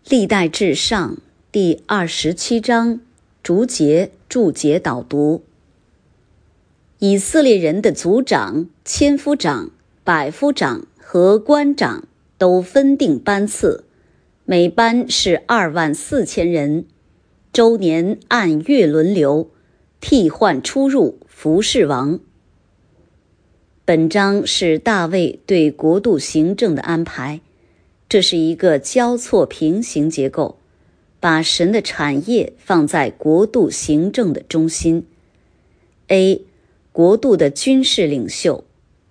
历代志上第27章逐节注解导读。以色列人的族长、千夫长、百夫长和官长都分定班次，每班是24000人，周年按月轮流，替换出入，服侍王。本章是大卫对国度行政的安排，这是一个交错平行结构，把神的产业放在国度行政的中心。A. 国度的军事领袖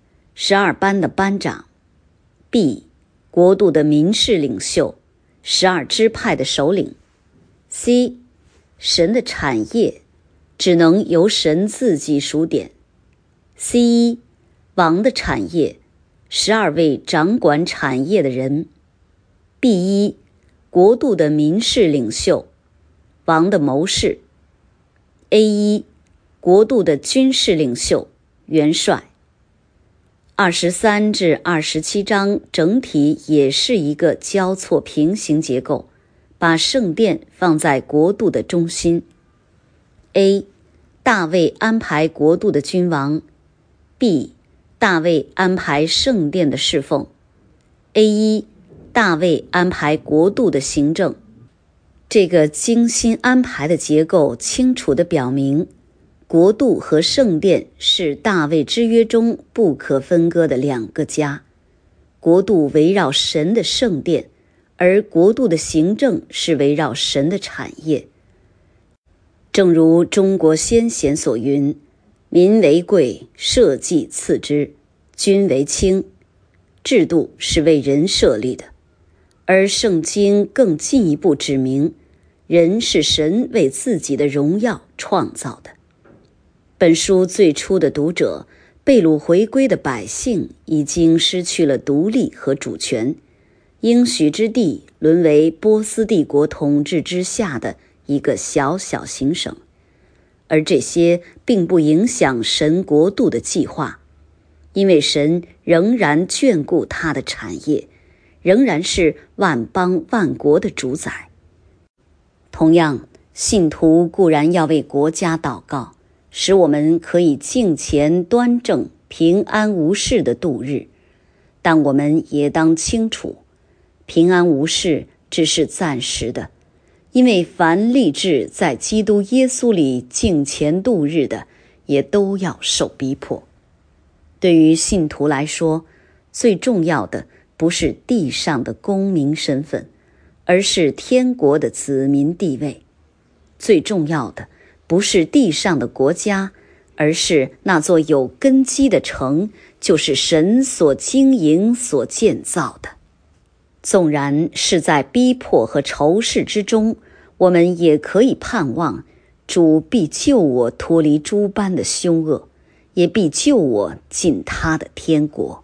，12班的班长。B. 国度的民事领袖，12支派的首领。C. 神的产业只能由神自己数点。C1. 王的产业，12位掌管产业的人。B1. 国度的民事领袖，王的谋士。A1. 国度的军事领袖，元帅。23至27章整体也是一个交错平行结构，把圣殿放在国度的中心。A. 大卫安排国度的君王。B. 大卫安排圣殿的侍奉。A1. 大卫安排国度的行政。这个精心安排的结构清楚地表明，国度和圣殿是大卫之约中不可分割的两个家。国度围绕神的圣殿，而国度的行政是围绕神的产业。正如中国先贤所云，民为贵，社稷次之，君为轻。制度是为人设立的，而圣经更进一步指明，人是神为自己的荣耀创造的。本书最初的读者，被掳回归的百姓已经失去了独立和主权，应许之地沦为波斯帝国统治之下的一个小小行省，而这些并不影响神国度的计划，因为神仍然眷顾他的产业，仍然是万邦万国的主宰。同样，信徒固然要为国家祷告，使我们可以敬虔端正、平安无事的度日，但我们也当清楚，平安无事只是暂时的，因为凡立志在基督耶稣里敬虔度日的，也都要受逼迫。对于信徒来说，最重要的不是地上的公民身份，而是天国的子民地位。最重要的不是地上的国家，而是那座有根基的城，就是神所经营所建造的。纵然是在逼迫和仇视之中，我们也可以盼望，主必救我脱离诸般的凶恶，也必救我进他的天国。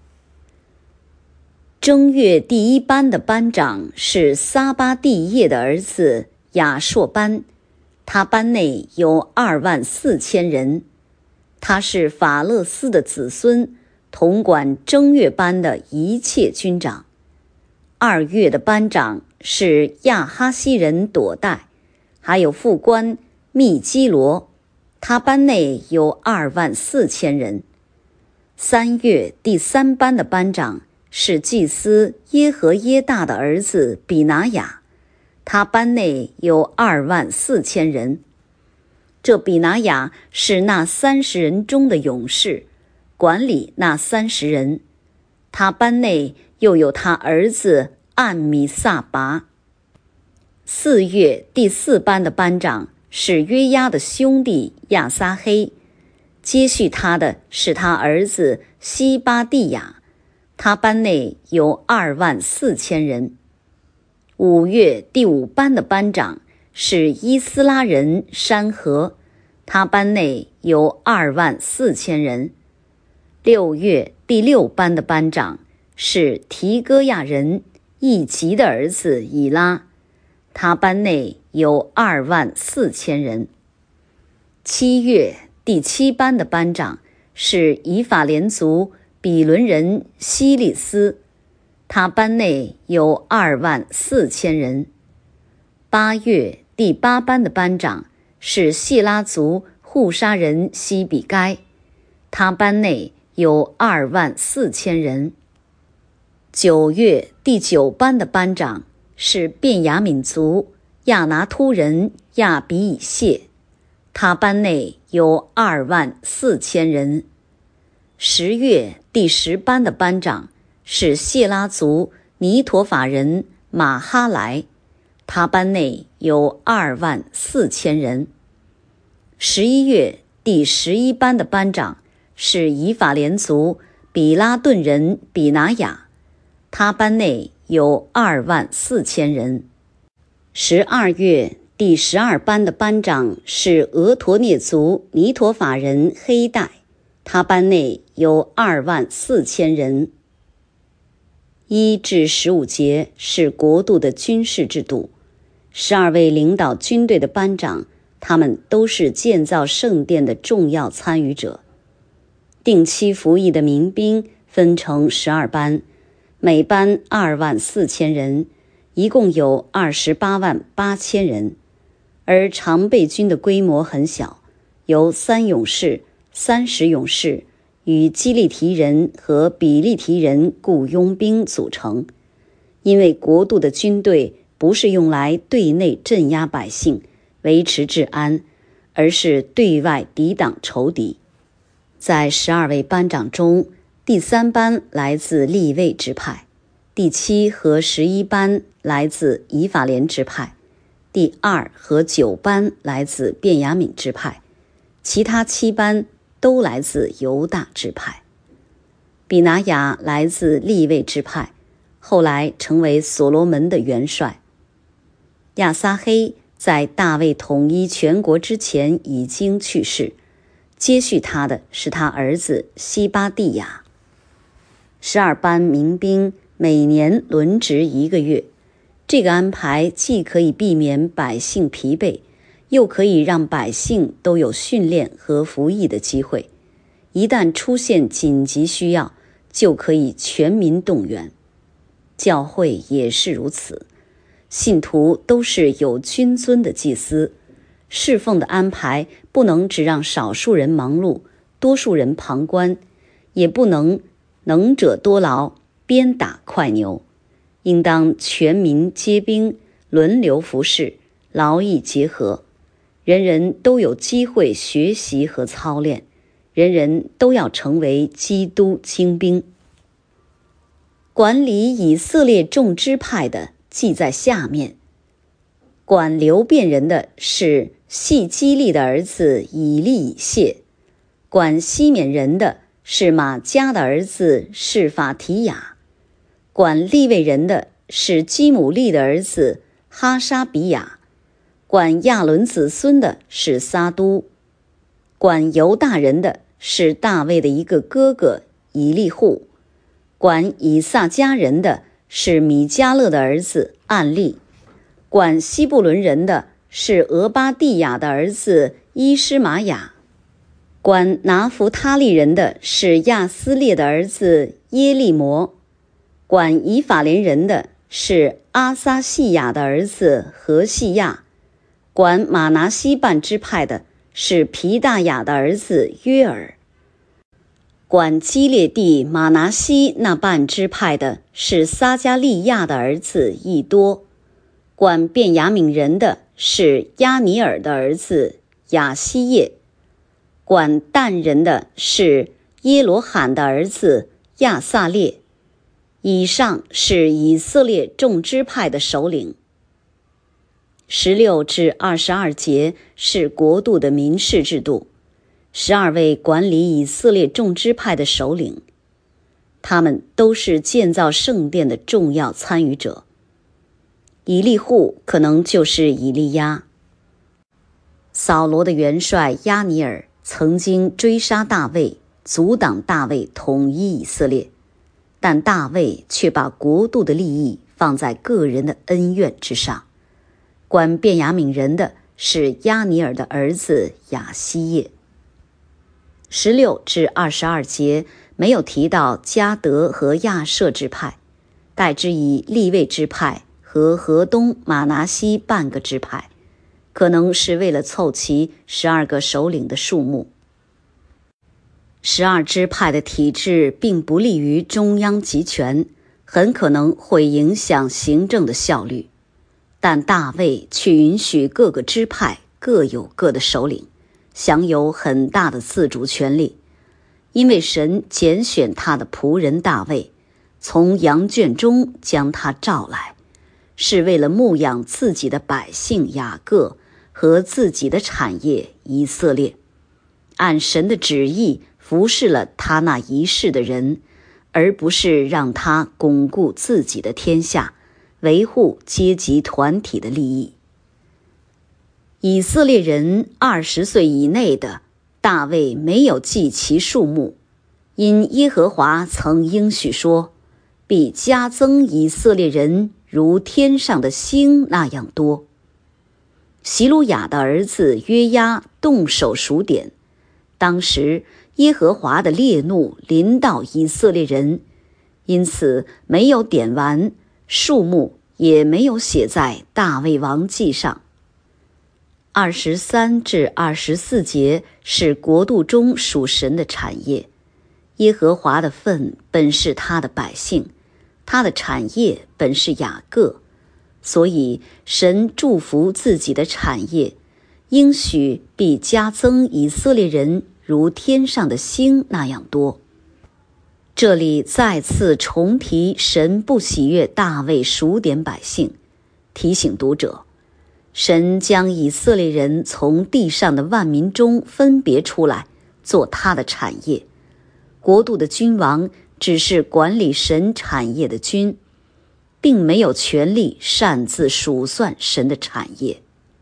正月第1班的班长是撒巴蒂叶的儿子亚硕班，他班内有24000人。他是法勒斯的子孙，统管正月班的一切军长。2月的班长是亚哈西人朵代，还有副官密基罗，他班内有24000人。3月第3班的班长是祭司耶和耶大的儿子比拿雅，他班内有24000人。这比拿雅是那30人中的勇士，管理那30人。他班内又有他儿子暗米撒拔。4月第4班的班长是约押的兄弟亚撒黑，接续他的是他儿子西巴蒂亚，他班内有24000人。5月第5班的班长是伊斯拉人山河，他班内有24000人。6月第6班的班长是提哥亚人易吉的儿子以拉，他班内有24000人。7月第7班的班长是以法莲族比伦人希利斯，他班内有24000人。 8月第8班的班长是谢拉族户沙人西比该，他班内有24000人。9月第9班的班长是便雅悯族亚拿突人亚比以谢，他班内有24000人。10月第10班的班长是谢拉族尼陀法人马哈莱，他班内有24000人。11月第11班的班长是以法莲族比拉顿人比拿雅，他班内有24000人。12月第12班的班长是俄陀涅族尼陀法人黑带，他班内有24000人。1至15节是国度的军事制度，12位领导军队的班长，他们都是建造圣殿的重要参与者。定期服役的民兵分成12班，每班24000人，一共有288000人。而常备军的规模很小，由3勇士、30勇士与基利提人和比利提人雇佣兵组成。因为国度的军队不是用来对内镇压百姓、维持治安，而是对外抵挡仇敌。在12位班长中，第3班来自利未支派，第7和11班来自以法莲支派，第2和9班来自便雅悯支派，其他7班都来自犹大支派。比拿雅来自利未支派，后来成为所罗门的元帅。亚撒黑在大卫统一全国之前已经去世，接续他的是他儿子西巴蒂亚。12班民兵每年轮值1个月，这个安排既可以避免百姓疲惫，又可以让百姓都有训练和服役的机会。一旦出现紧急需要，就可以全民动员。教会也是如此，信徒都是有君尊的祭司，侍奉的安排不能只让少数人忙碌，多数人旁观，也不能能者多劳，鞭打快牛，应当全民皆兵，轮流服侍，劳逸结合，人人都有机会学习和操练，人人都要成为基督精兵。管理以色列众支派的记在下面。管流便人的是细基利的儿子以利以谢，管西缅人的是马加的儿子是法提雅，管利未人的是基姆利的儿子哈沙比亚，管亚伦子孙的是撒都，管犹大人的是大卫的一个哥哥以利户，管以撒家人的是米迦勒的儿子暗利，管西布伦人的是俄巴蒂亚的儿子伊施玛雅，管拿弗他利人的是亚斯列的儿子耶利摩，管以法莲人的是阿撒细亚的儿子何细亚，管马拿西半支派的是皮大雅的儿子约尔，管基列地马拿西那半支派的是撒加利亚的儿子益多，管便雅悯人的是亚尼尔的儿子亚希叶，管但人的是耶罗罕的儿子亚撒列。以上是以色列众支派的首领。16至22节是国度的民事制度，12位管理以色列众支派的首领，他们都是建造圣殿的重要参与者。以利户可能就是以利亚。扫罗的元帅亚尼尔曾经追杀大卫，阻挡大卫统一以色列，但大卫却把国度的利益放在个人的恩怨之上。管便雅悯人的是亚尼尔的儿子亚希叶。16至22节没有提到迦得和亚舍支派，代之以利未支派和和河东马拿西半个支派，可能是为了凑齐12个首领的数目。12支派的体制并不利于中央集权，很可能会影响行政的效率。但大卫却允许各个支派各有各的首领，享有很大的自主权利，因为神拣选他的仆人大卫，从羊圈中将他召来，是为了牧养自己的百姓雅各和自己的产业以色列，按神的旨意服侍了他那一世的人，而不是让他巩固自己的天下，维护阶级团体的利益。以色列人20岁以内的，大卫没有记其数目，因耶和华曾应许说，必加增以色列人如天上的星那样多。希鲁雅的儿子约押动手数点，当时耶和华的烈怒临到以色列人，因此没有点完，数目也没有写在大卫王记上。23至24节是国度中属神的产业，耶和华的份本是他的百姓，他的产业本是雅各，所以神祝福自己的产业，应许必加增以色列人如天上的星那样多。这里再次重提神不喜悦大卫数点百姓，提醒读者，神将以色列人从地上的万民中分别出来，做他的产业。国度的君王只是管理神产业的君，并没有权利擅自数算神的产业。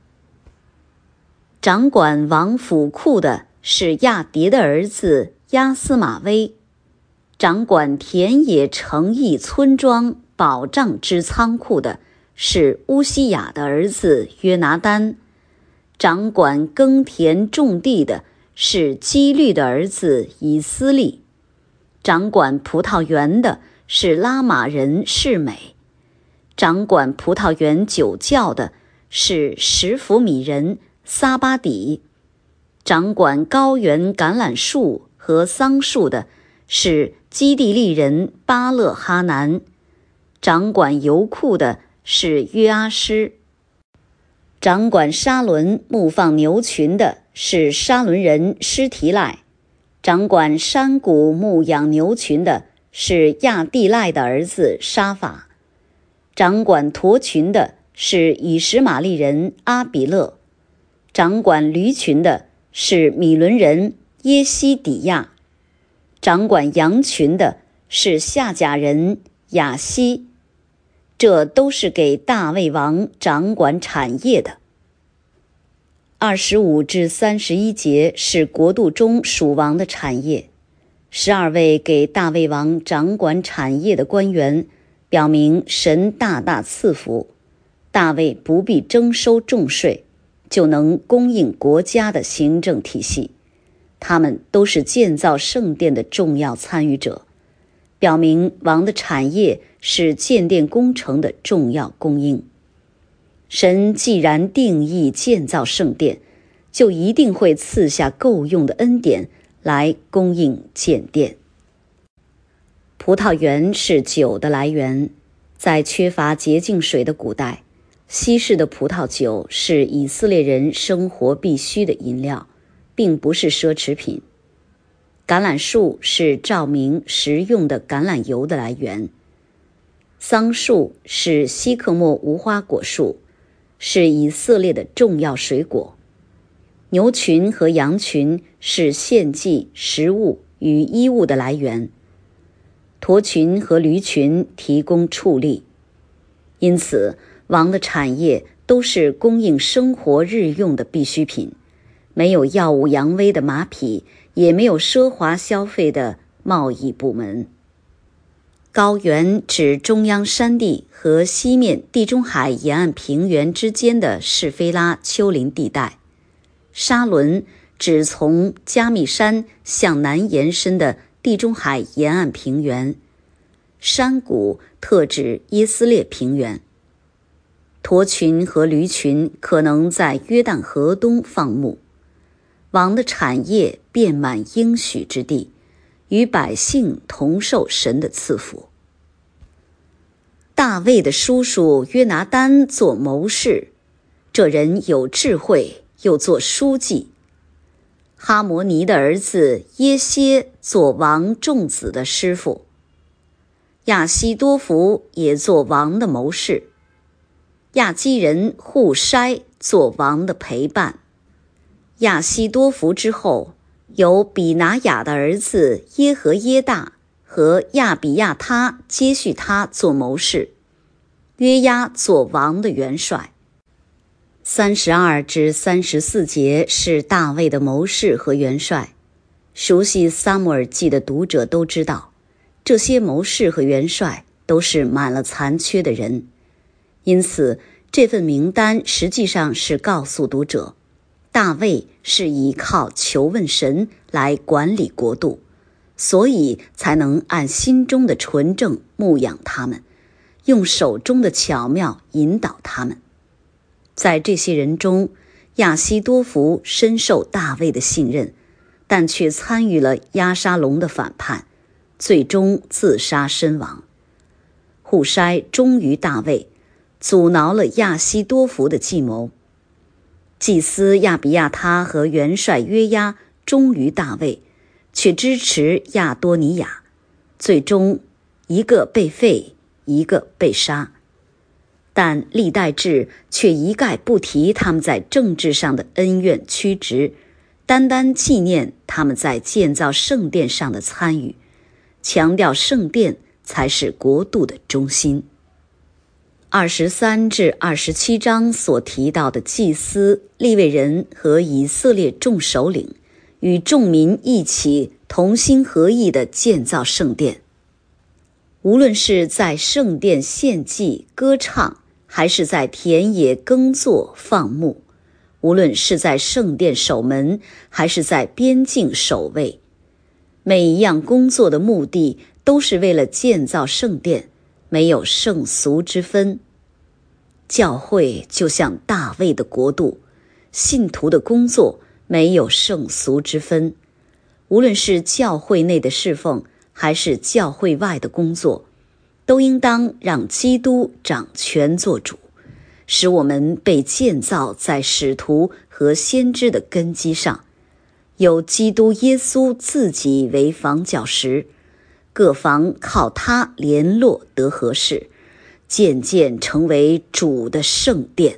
掌管王府库的是亚迭的儿子亚斯玛威，掌管田野城邑村庄保障之仓库的是乌西雅的儿子约拿单，掌管耕田种地的是基律的儿子以斯利，掌管葡萄园的是拉玛人示美，掌管葡萄园酒窖的是什弗米人撒巴底，掌管高原橄榄树和桑树的是基地利人巴勒哈南，掌管油库的是约阿施，掌管沙伦牧放牛群的是沙伦人施提赖，掌管山谷牧养牛群的是亚地赖的儿子沙法，掌管驼群的是以实玛利人阿比勒，掌管驴群的是米伦人耶西底亚，掌管羊群的是夏甲人亚西。这都是给大卫王掌管产业的。25至31节是国度中属王的产业。12位给大卫王掌管产业的官员，表明神大大赐福，大卫不必征收重税，就能供应国家的行政体系。他们都是建造圣殿的重要参与者，表明王的产业是建殿工程的重要供应。神既然定义建造圣殿，就一定会赐下够用的恩典来供应建殿。葡萄园是酒的来源，在缺乏洁净水的古代，稀释的葡萄酒是以色列人生活必需的饮料，并不是奢侈品。橄榄树是照明食用的橄榄油的来源。桑树是西克莫无花果树，是以色列的重要水果。牛群和羊群是献祭、食物与衣物的来源。驼群和驴群提供畜力。因此，王的产业都是供应生活日用的必需品，没有耀武扬威的马匹，也没有奢华消费的贸易部门。高原指中央山地和西面地中海沿岸平原之间的士菲拉丘陵地带。沙伦指从加密山向南延伸的地中海沿岸平原。山谷特指耶斯列平原。 驼群和驴群可能在约旦河东放牧。王的产业遍满应许之地，与百姓同受神的赐福。大卫的叔叔约拿单做谋士，这人有智慧，又做书记。哈摩尼的儿子耶歇做王众子的师傅，亚希多弗也做王的谋士，亚基人户筛做王的陪伴。亚希多弗之后，有比拿雅的儿子耶和耶大和亚比亚他接续他做谋士，约押做王的元帅。32至34节是大卫的谋士和元帅。熟悉撒母耳记的读者都知道，这些谋士和元帅都是满了残缺的人，因此这份名单实际上是告诉读者，大卫是依靠求问神来管理国度，所以才能按心中的纯正牧养他们，用手中的巧妙引导他们。在这些人中，亚希多弗深受大卫的信任，但却参与了押沙龙的反叛，最终自杀身亡。户筛忠于大卫，阻挠了亚希多弗的计谋。祭司亚比亚他和元帅约押忠于大卫，却支持亚多尼雅，最终一个被废，一个被杀。但历代志却一概不提他们在政治上的恩怨曲直，单单纪念他们在建造圣殿上的参与，强调圣殿才是国度的中心。23至27章所提到的祭司、利未人和以色列众首领，与众民一起同心合意地建造圣殿。无论是在圣殿献祭、歌唱，还是在田野耕作放牧，无论是在圣殿守门，还是在边境守卫，每一样工作的目的都是为了建造圣殿，没有圣俗之分。教会就像大卫的国度，信徒的工作没有圣俗之分，无论是教会内的侍奉，还是教会外的工作，都应当让基督掌权做主，使我们被建造在使徒和先知的根基上，有基督耶稣自己为房角石，各房靠他联络得合适，渐渐成为主的圣殿。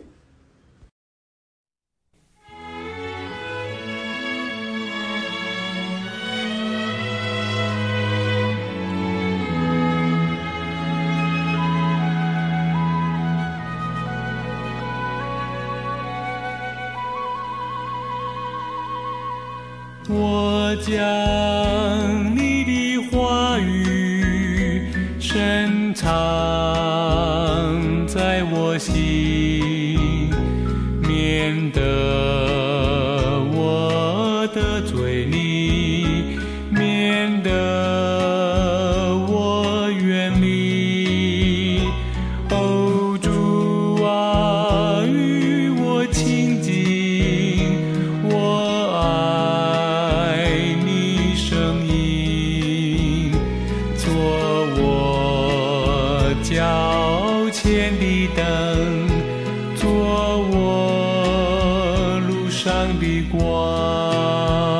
我将你的话语深藏在我心，免得我得罪你，免得我远离。哦，主啊，与我亲近，我爱你声音，做我脚前的灯，做我路上的光。